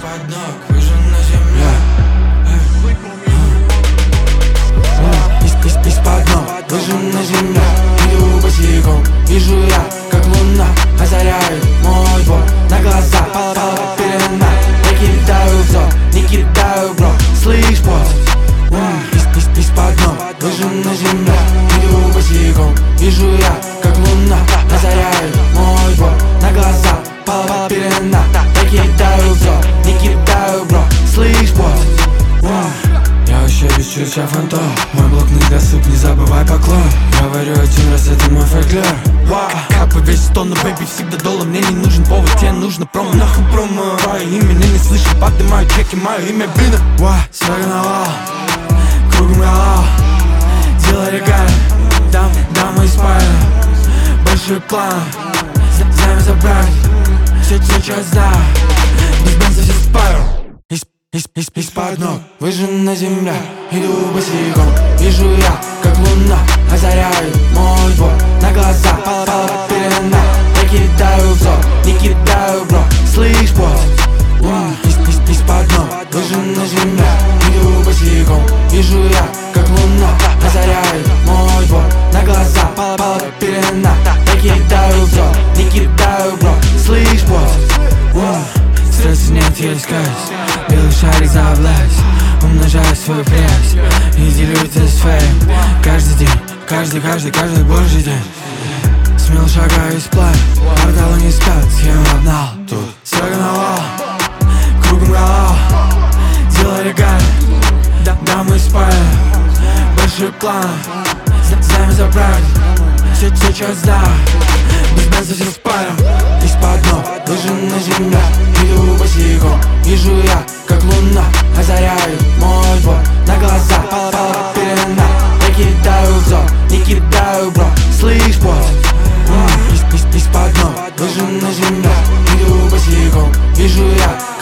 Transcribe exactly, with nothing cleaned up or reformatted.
из-под ног, выжжена земля. Из-под ног, выжжена земля. Иду босиком, вижу я, как луна озаряет мой двор. На глаза пала пелена. Я кидаю взор, не кидаю бро. Слышь, босс, из-под ног, выжжена земля. Иду босиком, вижу я, как луна озаряет мой двор. На глаза пала пелена. Я кидаю взор, не кидаю бро. Слышь, босс, я вообще без чувства фантом. Мой блокнот для суп, не забывай поклон. Говорю один раз, это мой фольклор. Как бы весь тон, но бэйби всегда доллар. Мне не нужен повод, тебе нужно промо. Нахуй промо, твое имя не слышу. Поднимаю чеки, мое имя блин. Согнала, кругом голова. Дело регаль, дам, дамы из спальни. Большой план, знаем забрать. Все, все, что знаю. Без бенза все спаю. Из-под ног, выжжена земля. Иду босиком, вижу я, как луна озаряет мой двор. На глаза пала пелена. Я кидаю взор, не кидаю бро. Слышь, босс, из-под ног, выжжена земля. Иду босиком, вижу я, как луна озаряет мой двор. На глаза пала пелена. Я кидаю взор, не кидаю бро. Слышь, босс, стресса нет, есть кайф. Белый шарик за власть. Умножаю свой пресс и делю это с фейм. Каждый день, каждый, каждый, каждый божий день. Смело шагаю из пламя. Порталы не спят, схема обнал. Тут согнала, кругом голова. Дело регаль, дамы из спальни. Большой план, знаем забрать. Все, все, что знаю. Без бенза все спалим. Из-под ног, выжжена земля. Иду босиком, вижу я, как луна озаряет мой двор. На глаза пала пелена. Я кидаю взор, не кидаю бро. Слышь, босс, из-под ног, выжжена земля. Иду босиком, вижу я,